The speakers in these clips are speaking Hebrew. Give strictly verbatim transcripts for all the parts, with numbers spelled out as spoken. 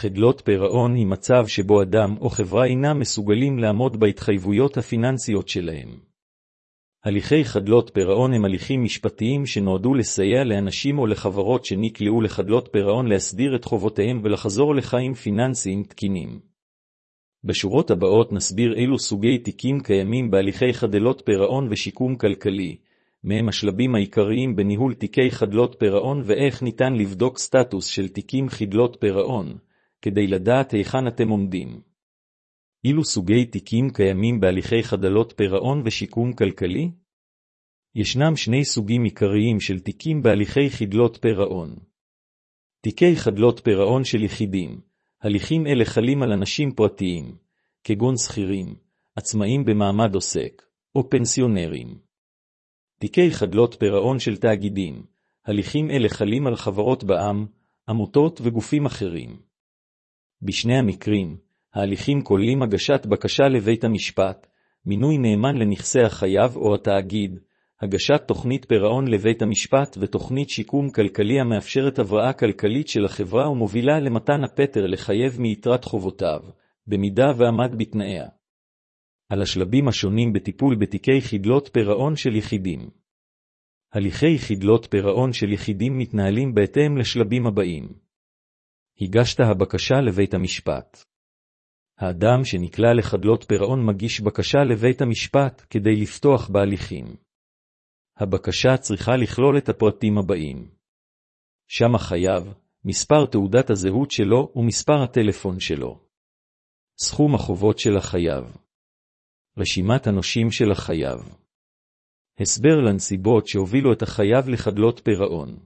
חדלות פירעון היא מצב שבו אדם או חברה אינם מסוגלים לעמוד בהתחייבויות הפיננסיות שלהם. הליכי חדלות פירעון הם הליכים משפטיים שנועדו לסייע לאנשים או לחברות שנקלעו לחדלות פירעון להסדיר את חובותיהם ולחזור לחיים פיננסיים תקינים. בשורות הבאות נסביר אילו סוגי תיקים קיימים בהליכי חדלות פירעון ושיקום כלכלי, מהם השלבים העיקריים בניהול תיקי חדלות פירעון ואיך ניתן לבדוק סטטוס של תיקים חדלות פירעון, כדי לדעת היכן אתם עומדים. אילו סוגי תיקים קיימים בהליכי חדלות פירעון ושיקום כלכלי? ישנם שני סוגים עיקריים של תיקים בהליכי חדלות פירעון. תיקי חדלות פירעון של יחידים. הליכים אלה חלים על אנשים פרטיים, כגון שכירים, עצמאים במעמד עוסק, או פנסיונרים. תיקי חדלות פירעון של תאגידים. הליכים אלה חלים על חברות בע"מ, עמותות וגופים אחרים. בשני המקרים, ההליכים כוללים הגשת בקשה לבית המשפט, מינוי נאמן לנכסי החייב או התאגיד, הגשת תוכנית פירעון לבית המשפט ותוכנית שיקום כלכלי המאפשרת הבראה כלכלית של החברה ומובילה למתן הפטר לחייב מיתרת חובותיו, במידה ועמד בתנאיה. על השלבים השונים בטיפול בתיקי חדלות פירעון של יחידים. הליכי חדלות פירעון של יחידים מתנהלים בהתאם לשלבים הבאים. הגשת הבקשה לבית המשפט. האדם שנקלע לחדלות פירעון מגיש בקשה לבית המשפט כדי לפתוח בהליכים. הבקשה צריכה לכלול את הפרטים הבאים. שם החייב, מספר תעודת הזהות שלו ומספר הטלפון שלו. סכום החובות של החייב. רשימת הנושים של החייב. הסבר לנסיבות שהובילו את החייב לחדלות פירעון.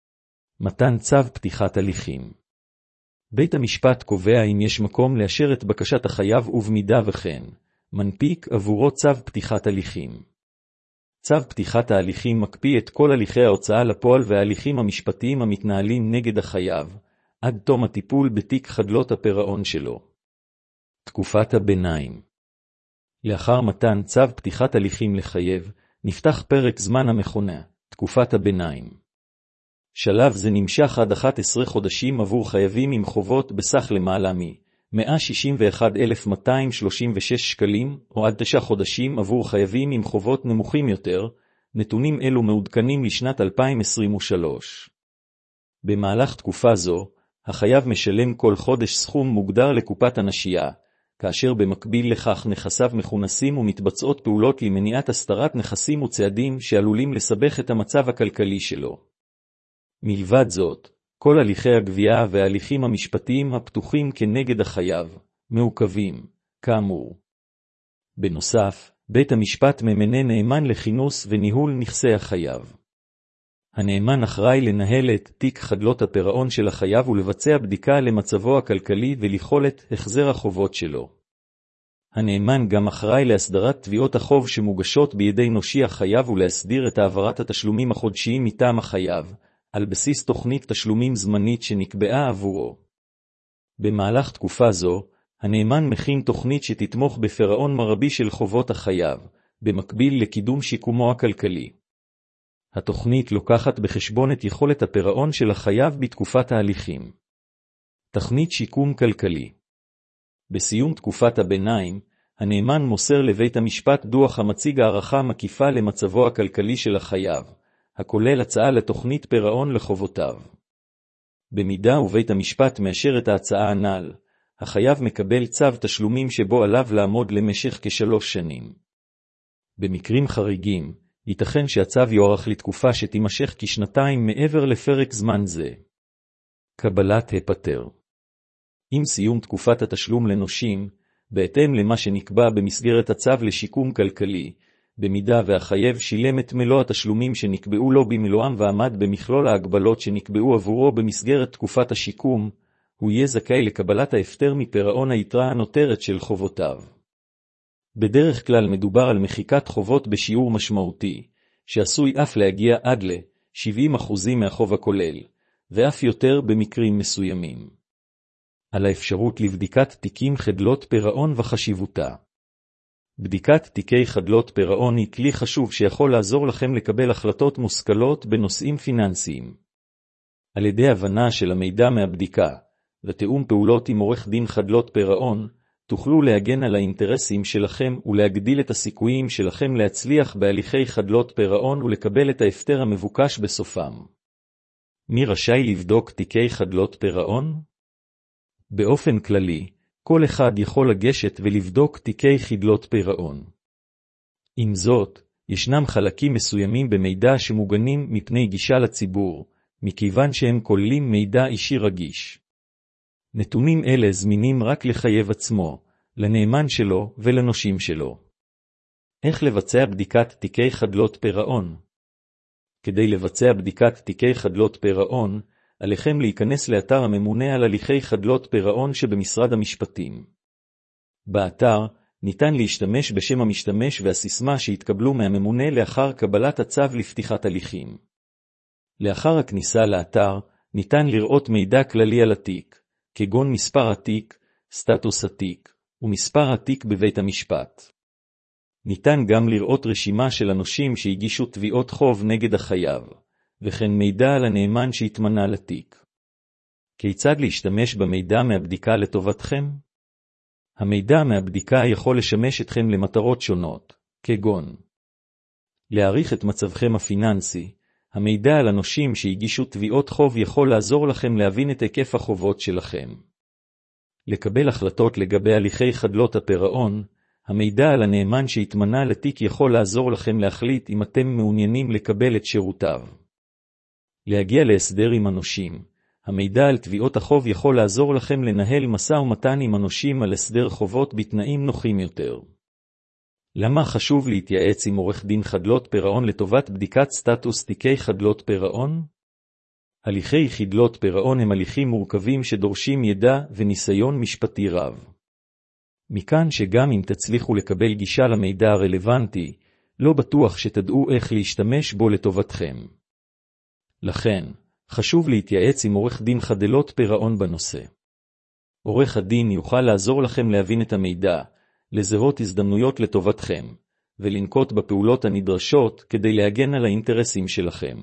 מתן צו פתיחת הליכים. בית המשפט קובע אם יש מקום לאשר את בקשת החייב ובמידה וכן, מנפיק עבורו צו פתיחת הליכים. צו פתיחת ההליכים מקפיא את כל הליכי ההוצאה לפועל וההליכים המשפטיים המתנהלים נגד החייב, עד תום הטיפול בתיק חדלות הפירעון שלו. תקופת הביניים. לאחר מתן צו פתיחת הליכים לחייב, נפתח פרק זמן המכונה, תקופת הביניים. שלב זה נמשך עד אחד עשר חודשים עבור חייבים עם חובות בסך למעלה מ-מאה שישים ואחד אלף מאתיים שלושים ושש שקלים, או עד תשעה חודשים עבור חייבים עם חובות נמוכים יותר, נתונים אלו מעודכנים לשנת אלפיים עשרים ושלוש. במהלך תקופה זו, החייב משלם כל חודש סכום מוגדר לקופת הנשייה, כאשר במקביל לכך נכסיו מכונסים ומתבצעות פעולות למניעת הסתרת נכסים וצעדים שעלולים לסבך את המצב הכלכלי שלו. מלבד זאת, כל הליכי הגבייה וההליכים המשפטיים הפתוחים כנגד החייב, מעוכבים, כאמור. בנוסף, בית המשפט ממנה נאמן לכינוס וניהול נכסי החייב. הנאמן אחראי לנהל את תיק חדלות הפירעון של החייב ולבצע בדיקה למצבו הכלכלי וליכולת החזר החובות שלו. הנאמן גם אחראי להסדרת תביעות החוב שמוגשות בידי נושי החייב ולהסדיר את העברת התשלומים החודשיים מטעם החייב, על בסיס תוכנית תשלומים זמנית שנקבעה עבורו. במהלך תקופה זו, הנאמן מכין תוכנית שתתמוך בפירעון מרבי של חובות החייב, במקביל לקידום שיקומו הכלכלי. התוכנית לוקחת בחשבון את יכולת הפירעון של החייב בתקופת ההליכים. תוכנית שיקום כלכלי. בסיום תקופת הביניים, הנאמן מוסר לבית המשפט דוח המציג הערכה מקיפה למצבו הכלכלי של החייב, הכולל הצעה לתוכנית פירעון לחובותיו. במידה ובית המשפט מאשר את ההצעה הנ"ל, החייב מקבל צו תשלומים שבו עליו לעמוד למשך כשלוש שנים. במקרים חריגים, ייתכן שהצו יוארך לתקופה שתימשך כשנתיים מעבר לפרק זמן זה. קבלת הפטר. עם סיום תקופת התשלום לנושים, בהתאם למה שנקבע במסגרת הצו לשיקום כלכלי, במידה והחייב שילם את מלוא התשלומים שנקבעו לו במלואם ועמד במכלול ההגבלות שנקבעו עבורו במסגרת תקופת השיקום, הוא יהיה זכאי לקבלת ההפטר מפירעון היתרה הנותרת של חובותיו. בדרך כלל מדובר על מחיקת חובות בשיעור משמעותי, שעשוי אף להגיע עד ל-שבעים אחוז מהחוב הכולל, ואף יותר במקרים מסוימים. על האפשרות לבדיקת תיקים חדלות פירעון וחשיבותה. בדיקת תיקי חדלות פירעון היא כלי חשוב שיכול לעזור לכם לקבל החלטות מושכלות בנושאים פיננסיים. על ידי הבנה של המידע מהבדיקה, ותאום פעולות עם עורך דין חדלות פירעון, תוכלו להגן על האינטרסים שלכם ולהגדיל את הסיכויים שלכם להצליח בהליכי חדלות פירעון ולקבל את ההפטר המבוקש בסופם. מי רשאי לבדוק תיקי חדלות פירעון? באופן כללי, כל אחד יכול לגשת ולבדוק תיקי חדלות פירעון. עם זאת, ישנם חלקים מסוימים במידע שמוגנים מפני גישה לציבור, מכיוון שהם כוללים מידע אישי רגיש. נתונים אלה זמינים רק לחייב עצמו, לנאמן שלו ולנושים שלו. איך לבצע בדיקת תיקי חדלות פירעון? כדי לבצע בדיקת תיקי חדלות פירעון, עליכם להיכנס לאתר הממונה על הליכי חדלות פירעון שבמשרד המשפטים. באתר ניתן להשתמש בשם המשתמש והסיסמה שהתקבלו מהממונה לאחר קבלת הצו לפתיחת הליכים. לאחר הכניסה לאתר, ניתן לראות מידע כללי על התיק, כגון מספר התיק, סטטוס התיק, ומספר התיק בבית המשפט. ניתן גם לראות רשימה של אנשים שהגישו תביעות חוב נגד החייב, וכן מידע על הנאמן שהתמנה לתיק. כיצד להשתמש במידע מהבדיקה לטובתכם? המידע מהבדיקה יכול לשמש אתכם למטרות שונות, כגון להעריך את מצבכם הפיננסי. המידע על אנשים שהגישו תביעות חוב יכול לעזור לכם להבין את היקף החובות שלכם. לקבל החלטות לגבי הליכי חדלות הפירעון, המידע על הנאמן שהתמנה לתיק יכול לעזור לכם להחליט אם אתם מעוניינים לקבל את שירותיו. להגיע להסדר עם הנושים, המידע על תביעות החוב יכול לעזור לכם לנהל משא ומתן עם הנושים על הסדר חובות בתנאים נוחים יותר. למה חשוב להתייעץ עם עורך דין חדלות פירעון לטובת בדיקת סטטוס תיקי חדלות פירעון? הליכי חדלות פירעון הם הליכים מורכבים שדורשים ידע וניסיון משפטי רב. מכאן שגם אם תצליחו לקבל גישה למידע הרלוונטי, לא בטוח שתדעו איך להשתמש בו לטובתכם. לכן, חשוב להתייעץ עם עורך דין חדלות פירעון בנושא. עורך הדין יוכל לעזור לכם להבין את המידע, לזהות הזדמנויות לטובתכם, ולנקוט בפעולות הנדרשות כדי להגן על האינטרסים שלכם.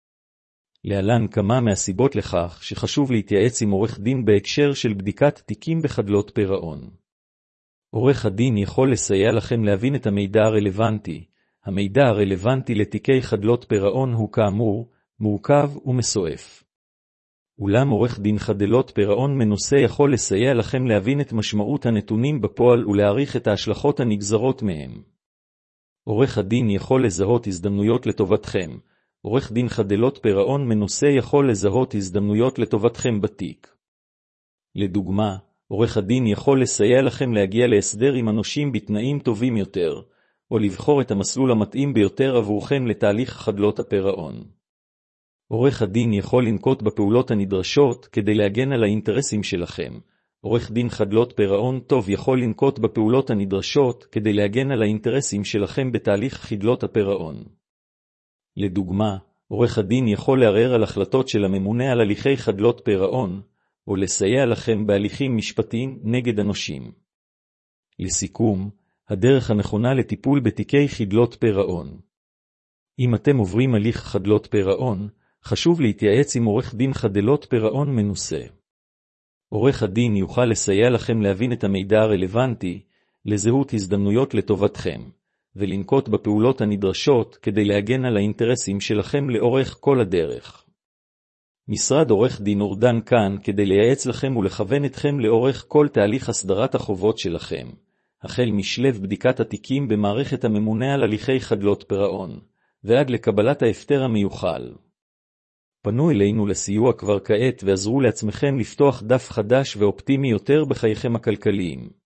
להלן כמה מהסיבות לכך שחשוב להתייעץ עם עורך דין בהקשר של בדיקת תיקים בחדלות פירעון. עורך הדין יכול לסייע לכם להבין את המידע הרלוונטי. המידע הרלוונטי לתיקי חדלות פירעון הוא כאמור, מורכב ומסועף. אולם עורך דין חדלות פירעון מנוסה יכול לסייע לכם להבין את משמעות הנתונים בפועל ולהעריך את ההשלכות הנגזרות מהם. עורך הדין יכול לזהות הזדמנויות לטובתכם. עורך דין חדלות פירעון מנוסה יכול לזהות הזדמנויות לטובתכם בתיק. לדוגמה, עורך הדין יכול לסייע לכם להגיע להסדר עם הנושים בתנאים טובים יותר, או לבחור את המסלול המתאים ביותר עבורכם לתהליך חדלות הפירעון. עורך הדין יכול לנקוט בפעולות הנדרשות כדי להגן על האינטרסים שלכם. עורך דין חדלות פירעון טוב יכול לנקוט בפעולות הנדרשות כדי להגן על האינטרסים שלכם בתהליך חדלות הפירעון. לדוגמה, עורך הדין יכול לערער על החלטות של הממונה על הליכי חדלות פירעון, או לסייע לכם בהליכים משפטיים נגד הנושים. לסיכום, הדרך הנכונה לטיפול בתיקי חדלות פירעון. אם אתם עוברים הליך חדלות פירעון, חשוב להתייעץ עם עורך דין חדלות פירעון מנוסה. עורך הדין יוכל לסייע לכם להבין את המידע הרלוונטי, לזהות הזדמנויות לטובתכם, ולנקוט בפעולות הנדרשות כדי להגן על האינטרסים שלכם לאורך כל הדרך. משרד עורך דין אורדן כאן כדי לייעץ לכם ולכוון אתכם לאורך כל תהליך הסדרת החובות שלכם, החל משלב בדיקת התיקים במערכת הממונה על הליכי חדלות פירעון, ועד לקבלת ההפטר המיוחל. פנו אלינו לסיוע כבר כעת ועזרו לעצמכם לפתוח דף חדש ואופטימי יותר בחייכם הכלכליים.